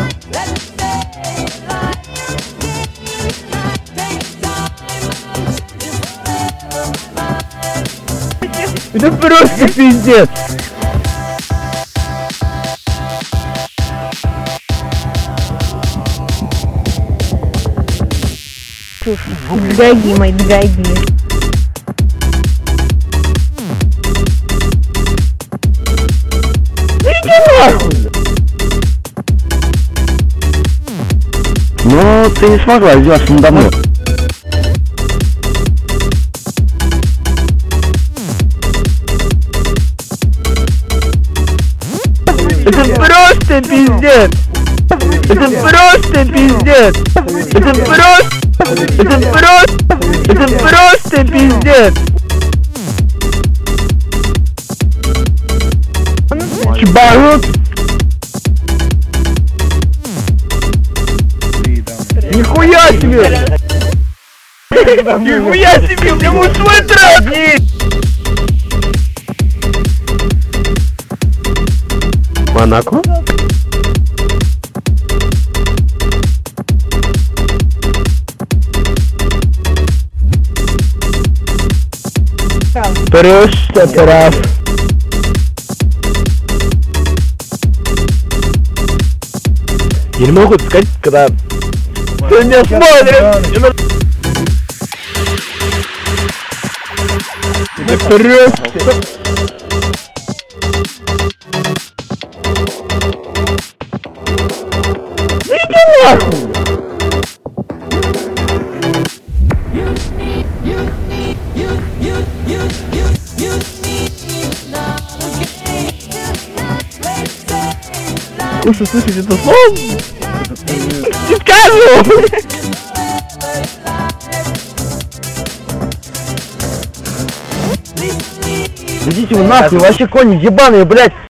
Это просто пиздец. Дорогие мои, дорогие. Иди нахуй! Ну, ты не смогла сделать надо мной. Это просто пиздец! Это просто пиздец! Это просто пиздец! Чебарут! Нихуя себе! Нихуя себе! У него свой трак есть! Монако? Просто прав. Я не могу сказать, когда ты меня смотришь. Это просто. Иди нахуй! Слушай, слышишь, это слово? Не скажу! Идите вы нахуй, вообще кони ебаные, блядь!